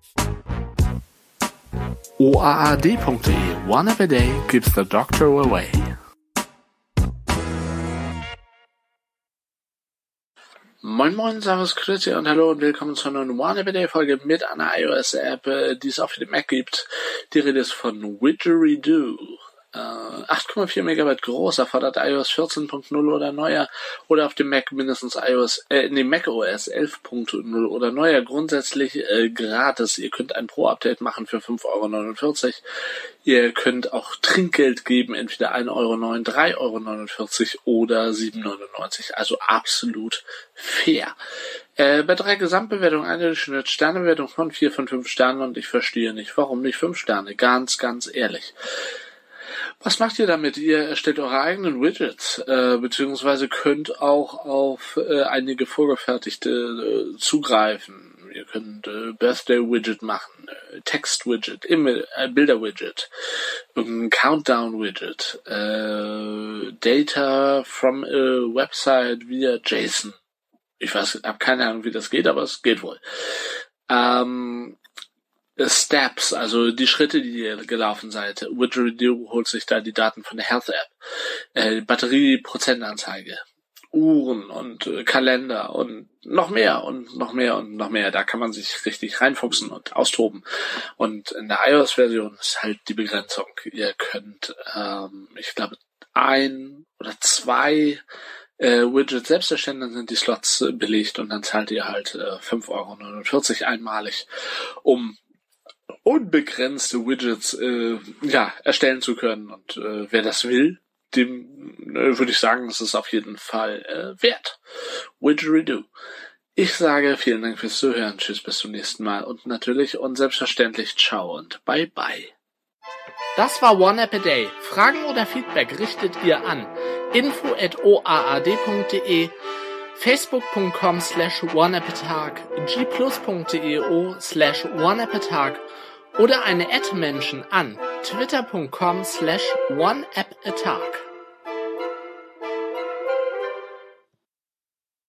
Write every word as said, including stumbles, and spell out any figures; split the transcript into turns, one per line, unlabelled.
O A A D punkt de. One app a day keeps the doctor away. Moin Moin, Servus, Grüezi und Hallo und willkommen zu einer neuen One App a Day Folge mit einer iOS-App, die es auch für den Mac gibt. Die Rede ist von Widgeridoo. acht Komma vier Megabyte groß, erfordert iOS vierzehn Punkt null oder neuer oder auf dem Mac mindestens iOS, äh, nee, macOS elf Punkt null oder neuer, grundsätzlich äh, gratis. Ihr könnt ein Pro-Update machen für fünf Euro neunundvierzig. Ihr könnt auch Trinkgeld geben, entweder ein Euro neun, drei Euro neunundvierzig oder sieben Euro neunundneunzig, also absolut fair. Äh, bei drei Gesamtbewertungen eine Sternebewertung von vier von fünf Sternen und ich verstehe nicht, warum nicht fünf Sterne, ganz, ganz ehrlich. Was macht ihr damit? Ihr erstellt eure eigenen Widgets, äh, beziehungsweise könnt auch auf äh, einige vorgefertigte äh, zugreifen. Ihr könnt äh, Birthday-Widget machen, äh, Text-Widget, äh, Bilder-Widget, ein Countdown-Widget, äh, Data from a Website via JSON. Ich weiß, habe keine Ahnung, wie das geht, aber es geht wohl. Ähm, Steps, also die Schritte, die ihr gelaufen seid. Widgeridoo holt sich da die Daten von der Health App. Äh, Batterie-Prozentanzeige, Uhren und äh, Kalender und noch mehr und noch mehr und noch mehr. Da kann man sich richtig reinfuchsen und austoben. Und in der iOS-Version ist halt die Begrenzung. Ihr könnt, ähm, ich glaube, ein oder zwei äh, Widgets selbst erstellen, dann sind die Slots äh, belegt und dann zahlt ihr halt äh, fünf Euro neunundvierzig einmalig, um unbegrenzte Widgets äh, ja erstellen zu können. Und äh, wer das will, dem äh, würde ich sagen, das ist auf jeden Fall äh, wert. Widgeridoo. Ich sage vielen Dank fürs Zuhören. Tschüss, bis zum nächsten Mal. Und natürlich und selbstverständlich ciao und bye bye.
Das war One App a Day. Fragen oder Feedback richtet ihr an info at o a a d punkt de, facebook punkt com slash oneappatag, g plus punkt de slash oneappatag oder eine Ad-Menschen an twitter punkt com slash oneappatag.